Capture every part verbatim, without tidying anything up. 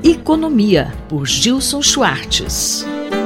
Economia, por Gilson Schwartz.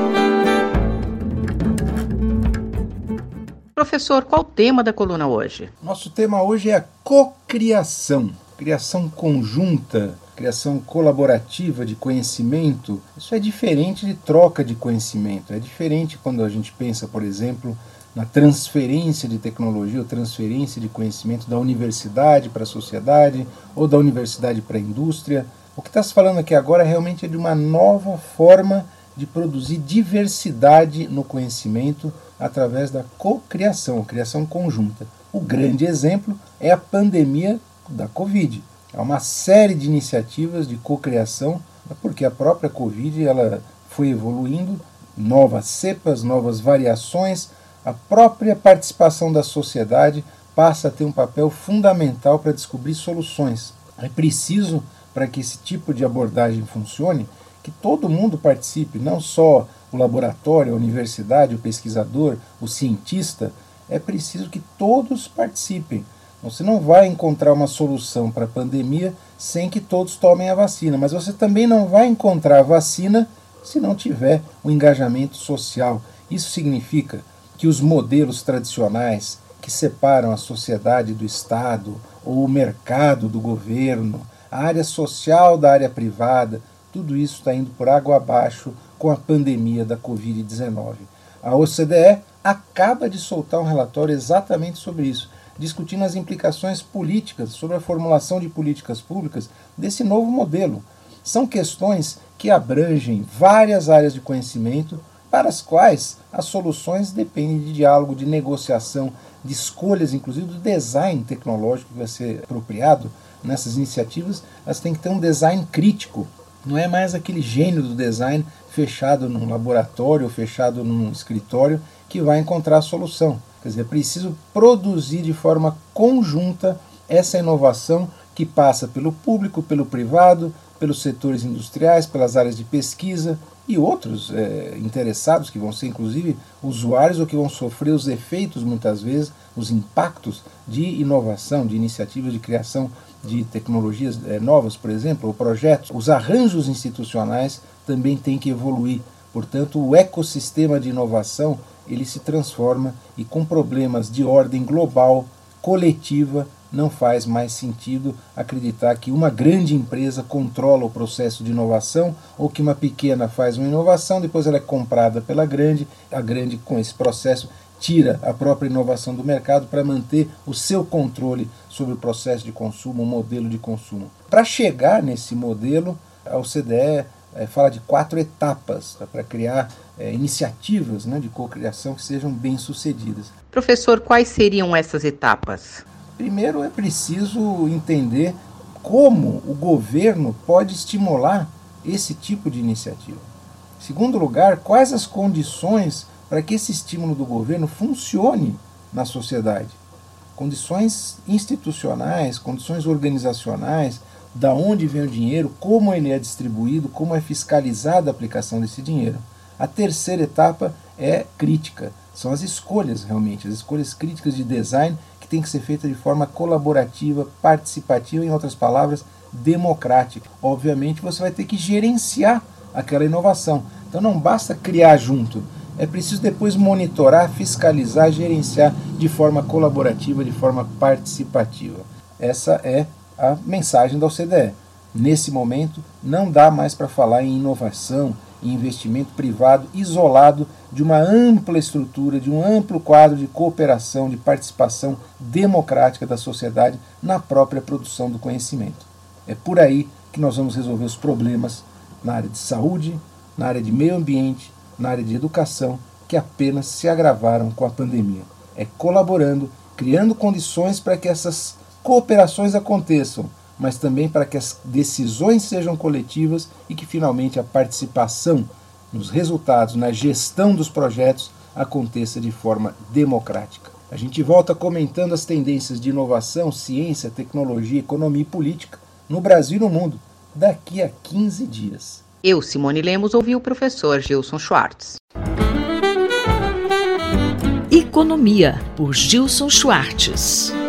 Professor, qual o tema da coluna hoje? Nosso tema hoje é a cocriação, criação conjunta, criação colaborativa de conhecimento. Isso é diferente de troca de conhecimento, é diferente quando a gente pensa, por exemplo, na transferência de tecnologia ou transferência de conhecimento da universidade para a sociedade ou da universidade para a indústria. O que está se falando aqui agora realmente é de uma nova forma de produzir diversidade no conhecimento através da cocriação, criação conjunta. O grande exemplo é a pandemia da Covid. Há uma série de iniciativas de cocriação, porque a própria Covid ela foi evoluindo, novas cepas, novas variações, a própria participação da sociedade passa a ter um papel fundamental para descobrir soluções. É preciso, para que esse tipo de abordagem funcione, que todo mundo participe, não só o laboratório, a universidade, o pesquisador, o cientista. É preciso que todos participem. Você não vai encontrar uma solução para a pandemia sem que todos tomem a vacina, mas você também não vai encontrar a vacina se não tiver o engajamento social. Isso significa que os modelos tradicionais que separam a sociedade do Estado, ou o mercado do governo, a área social da área privada, tudo isso está indo por água abaixo com a pandemia da covid dezenove. A O C D E acaba de soltar um relatório exatamente sobre isso, discutindo as implicações políticas sobre a formulação de políticas públicas desse novo modelo. São questões que abrangem várias áreas de conhecimento, para as quais as soluções dependem de diálogo, de negociação, de escolhas, inclusive do design tecnológico que vai ser apropriado nessas iniciativas. Elas têm que ter um design crítico. Não é mais aquele gênio do design fechado num laboratório, fechado num escritório, que vai encontrar a solução. Quer dizer, é preciso produzir de forma conjunta essa inovação que passa pelo público, pelo privado, pelos setores industriais, pelas áreas de pesquisa e outros é, interessados, que vão ser inclusive usuários ou que vão sofrer os efeitos, muitas vezes, os impactos de inovação, de iniciativas de criação de tecnologias é, novas, por exemplo, ou projetos. Os arranjos institucionais também têm que evoluir. Portanto, o ecossistema de inovação ele se transforma e com problemas de ordem global, coletiva, não faz mais sentido acreditar que uma grande empresa controla o processo de inovação ou que uma pequena faz uma inovação, depois ela é comprada pela grande, a grande com esse processo tira a própria inovação do mercado para manter o seu controle sobre o processo de consumo, o modelo de consumo. Para chegar nesse modelo, a O C D E é, fala de quatro etapas para criar é, iniciativas né, de cocriação que sejam bem-sucedidas. Professor, quais seriam essas etapas? Primeiro é preciso entender como o governo pode estimular esse tipo de iniciativa. Em segundo lugar, quais as condições para que esse estímulo do governo funcione na sociedade. Condições institucionais, condições organizacionais, da onde vem o dinheiro, como ele é distribuído, como é fiscalizada a aplicação desse dinheiro. A terceira etapa é crítica, são as escolhas realmente, as escolhas críticas de design que tem que ser feita de forma colaborativa, participativa, em outras palavras, democrática. Obviamente você vai ter que gerenciar aquela inovação, então não basta criar junto, é preciso depois monitorar, fiscalizar, gerenciar de forma colaborativa, de forma participativa. Essa é a mensagem da O C D E. Nesse momento, não dá mais para falar em inovação, em investimento privado isolado de uma ampla estrutura, de um amplo quadro de cooperação, de participação democrática da sociedade na própria produção do conhecimento. É por aí que nós vamos resolver os problemas na área de saúde, na área de meio ambiente, na área de educação, que apenas se agravaram com a pandemia. É colaborando, criando condições para que essas cooperações aconteçam, mas também para que as decisões sejam coletivas e que finalmente a participação nos resultados, na gestão dos projetos, aconteça de forma democrática. A gente volta comentando as tendências de inovação, ciência, tecnologia, economia e política no Brasil e no mundo, daqui a quinze dias. Eu, Simone Lemos, ouvi o professor Gilson Schwartz. Economia, por Gilson Schwartz.